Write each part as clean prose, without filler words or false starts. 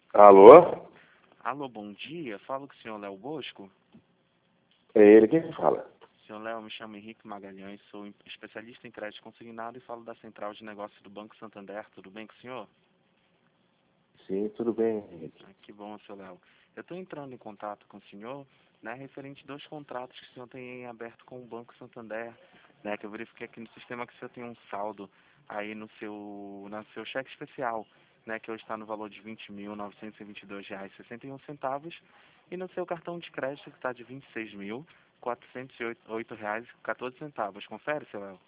Alô? Alô, bom dia. Falo com o senhor Léo Bosco. É ele quem fala. Senhor Léo, me chamo Henrique Magalhães, sou especialista em crédito consignado e falo da Central de Negócios do Banco Santander. Tudo bem com o senhor? Sim, tudo bem, Henrique. Que bom, senhor Léo. Eu estou entrando em contato com o senhor, né, referente a dois contratos que o senhor tem em aberto com o Banco Santander, né, que eu verifiquei aqui no sistema que o senhor tem um saldo aí no seu cheque especial, né, que hoje está no valor de R$ 20.922,61 e no seu cartão de crédito que está de R$ 26.408,14. Confere, senhor Léo?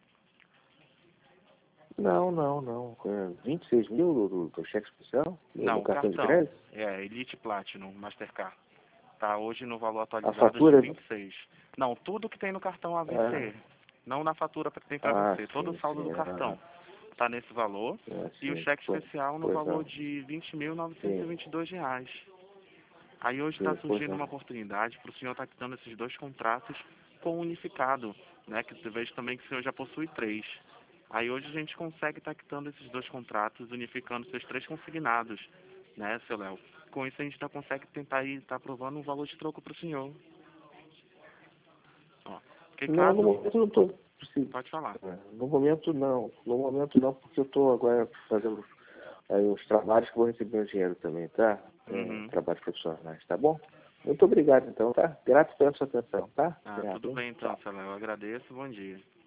Não. 26 mil do cheque especial? Não, No o cartão de cartão. crédito? É Elite Platinum Mastercard. Tá hoje no valor A atualizado de fatura? 26. Não, tudo que tem no cartão Ah, AVC. Não na fatura que tem para vencer. Todo o sim. saldo do cartão tá nesse valor. E o Sim. cheque especial no Pois valor não. de Sim, R$ 20.922. Aí hoje está sim, pois surgindo uma não. oportunidade para o senhor estar quitando esses dois contratos com o unificado, né? Que eu vejo também que o senhor já possui três. Aí hoje a gente consegue estar quitando esses dois contratos, unificando seus três consignados, né, seu Léo? Com isso a gente já consegue tentar aí estar aprovando um valor de troco para o senhor. Ó, porque Não, no caso... momento eu não estou. Pode falar. No momento não. No momento não, porque eu estou agora fazendo aí uns trabalhos que vou receber um dinheiro também, tá? Uhum. Trabalhos profissionais, tá bom? Muito obrigado então, tá? Grato pela sua atenção, tá? Ah, Obrigado, tudo hein? bem então, Tchau. seu Léo. Eu agradeço. Bom dia.